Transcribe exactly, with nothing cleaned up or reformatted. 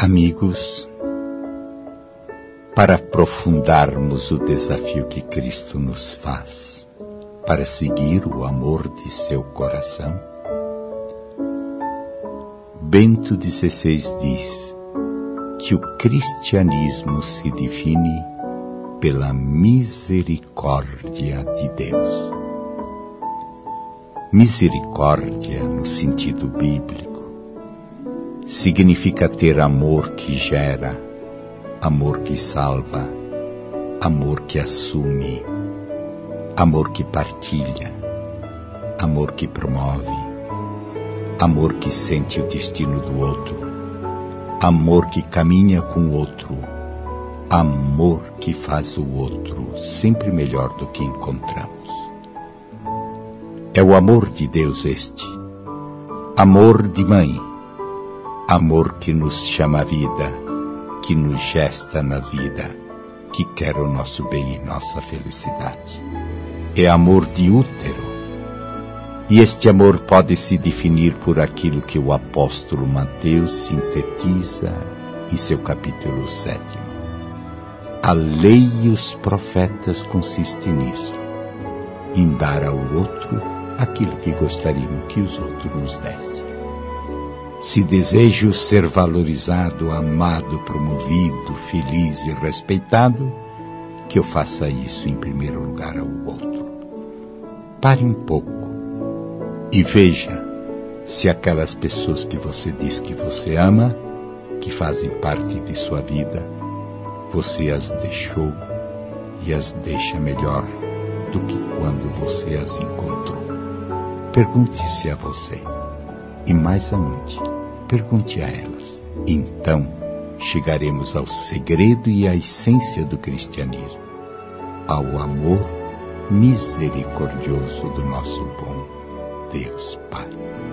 Amigos, para aprofundarmos o desafio que Cristo nos faz, para seguir o amor de seu coração, Bento dezesseis diz que o cristianismo se define pela misericórdia de Deus. Misericórdia, no sentido bíblico, significa ter amor que gera, amor que salva, amor que assume, amor que partilha, amor que promove, amor que sente o destino do outro, amor que caminha com o outro, amor que faz o outro sempre melhor do que encontramos. É o amor de Deus este, amor de mãe, amor que nos chama a vida, que nos gesta na vida, que quer o nosso bem e nossa felicidade. É amor de útero, e este amor pode se definir por aquilo que o apóstolo Mateus sintetiza em seu capítulo sétimo. A lei e os profetas consistem nisso, em dar ao outro aquilo que gostariam que os outros nos dessem. Se desejo ser valorizado, amado, promovido, feliz e respeitado, que eu faça isso em primeiro lugar ao outro. Pare um pouco e veja se aquelas pessoas que você diz que você ama, que fazem parte de sua vida, você as deixou e as deixa melhor do que quando você as encontrou. Pergunte-se a você. E mais aonde, pergunte a elas. Então, chegaremos ao segredo e à essência do cristianismo, ao amor misericordioso do nosso bom Deus Pai.